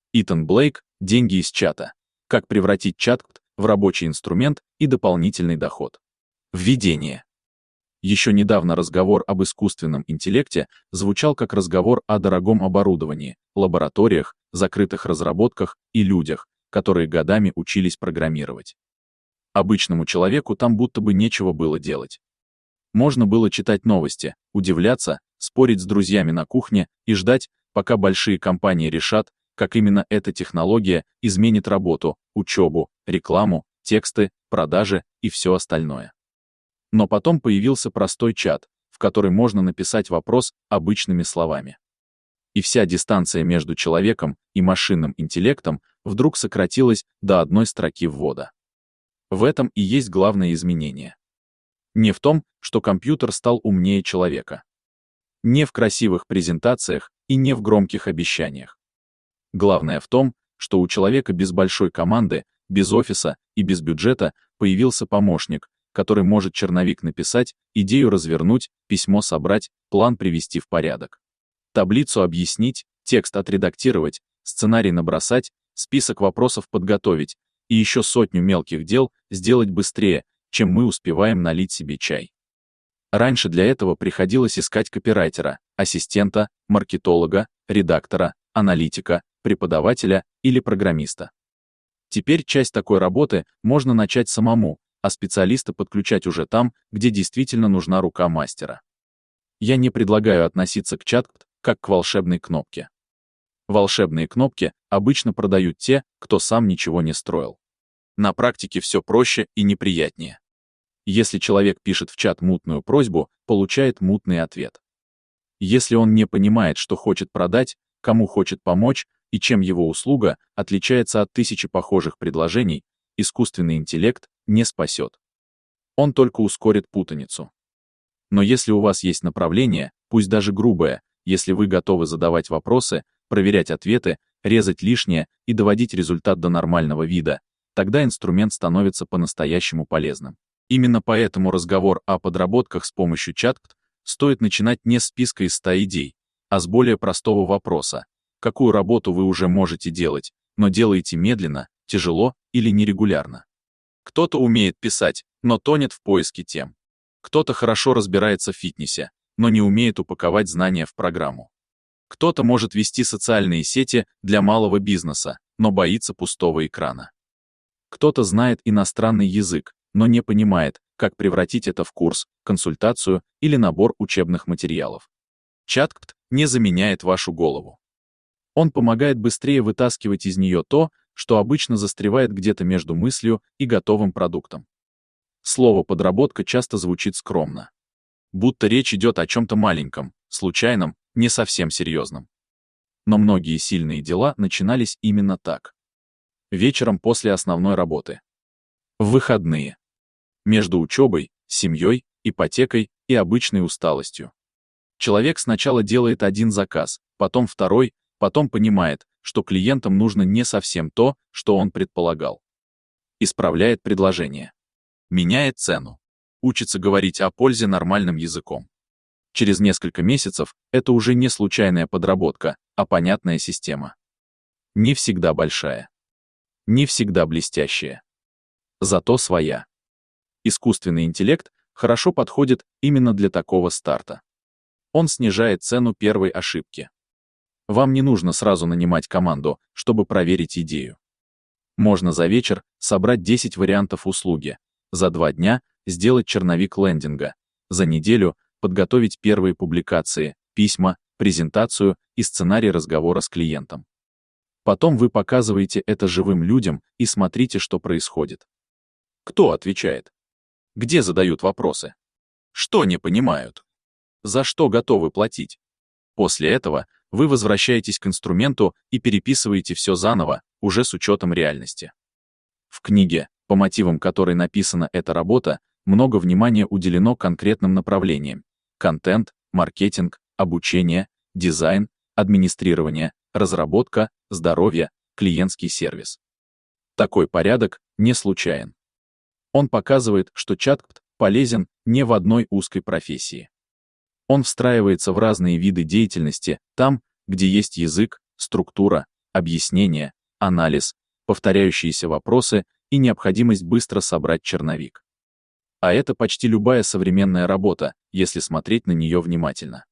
Итан Блейк «Деньги из чата. Как превратить чат в рабочий инструмент и дополнительный доход». Введение. Еще недавно разговор об искусственном интеллекте звучал как разговор о дорогом оборудовании, лабораториях, закрытых разработках и людях, которые годами учились программировать. Обычному человеку там будто бы нечего было делать. Можно было читать новости, удивляться, спорить с друзьями на кухне и ждать, пока большие компании решат, как именно эта технология изменит работу, учебу, рекламу, тексты, продажи и все остальное. Но потом появился простой чат, в который можно написать вопрос обычными словами. И вся дистанция между человеком и машинным интеллектом вдруг сократилась до одной строки ввода. В этом и есть главное изменение. Не в том, что компьютер стал умнее человека. Не в красивых презентациях и не в громких обещаниях. Главное в том, что у человека без большой команды, без офиса и без бюджета появился помощник, который может черновик написать, идею развернуть, письмо собрать, план привести в порядок. Таблицу объяснить, текст отредактировать, сценарий набросать, список вопросов подготовить и еще сотню мелких дел сделать быстрее, чем мы успеваем налить себе чай. Раньше для этого приходилось искать копирайтера, ассистента, маркетолога, редактора, аналитика, преподавателя или программиста. Теперь часть такой работы можно начать самому, а специалиста подключать уже там, где действительно нужна рука мастера. Я не предлагаю относиться к чат как к волшебной кнопке. Волшебные кнопки обычно продают те, кто сам ничего не строил. На практике все проще и неприятнее. Если человек пишет в чат мутную просьбу, получает мутный ответ. Если он не понимает, что хочет продать, кому хочет помочь и чем его услуга отличается от тысячи похожих предложений, искусственный интеллект не спасет. Он только ускорит путаницу. Но если у вас есть направление, пусть даже грубое, если вы готовы задавать вопросы, проверять ответы, резать лишнее и доводить результат до нормального вида, тогда инструмент становится по-настоящему полезным. Именно поэтому разговор о подработках с помощью чат стоит начинать не с списка из 100 идей, а с более простого вопроса: какую работу вы уже можете делать, но делаете медленно, тяжело или нерегулярно. Кто-то умеет писать, но тонет в поиске тем. Кто-то хорошо разбирается в фитнесе, но не умеет упаковать знания в программу. Кто-то может вести социальные сети для малого бизнеса, но боится пустого экрана. Кто-то знает иностранный язык, но не понимает, как превратить это в курс, консультацию или набор учебных материалов. Чат не заменяет вашу голову. Он помогает быстрее вытаскивать из нее то, что обычно застревает где-то между мыслью и готовым продуктом. Слово «подработка» часто звучит скромно. Будто речь идет о чем-то маленьком, случайном, не совсем серьезном. Но многие сильные дела начинались именно так. Вечером после основной работы. В выходные. Между учебой, семьей, ипотекой и обычной усталостью. Человек сначала делает один заказ, потом второй, потом понимает, что клиентам нужно не совсем то, что он предполагал. Исправляет предложение. Меняет цену. Учится говорить о пользе нормальным языком. Через несколько месяцев это уже не случайная подработка, а понятная система. Не всегда большая. Не всегда блестящая. Зато своя. Искусственный интеллект хорошо подходит именно для такого старта. Он снижает цену первой ошибки. Вам не нужно сразу нанимать команду, чтобы проверить идею. Можно за вечер собрать 10 вариантов услуги, за 2 дня сделать черновик лендинга, за неделю подготовить первые публикации, письма, презентацию и сценарий разговора с клиентом. Потом вы показываете это живым людям и смотрите, что происходит. Кто отвечает? Где задают вопросы? Что не понимают? За что готовы платить? После этого вы возвращаетесь к инструменту и переписываете все заново, уже с учетом реальности. В книге, по мотивам которой написана эта работа, много внимания уделено конкретным направлениям: контент, маркетинг, обучение, дизайн, администрирование, разработка, здоровье, клиентский сервис. Такой порядок не случайен. Он показывает, что чат полезен не в одной узкой профессии. Он встраивается в разные виды деятельности, там, где есть язык, структура, объяснение, анализ, повторяющиеся вопросы и необходимость быстро собрать черновик. А это почти любая современная работа, если смотреть на нее внимательно.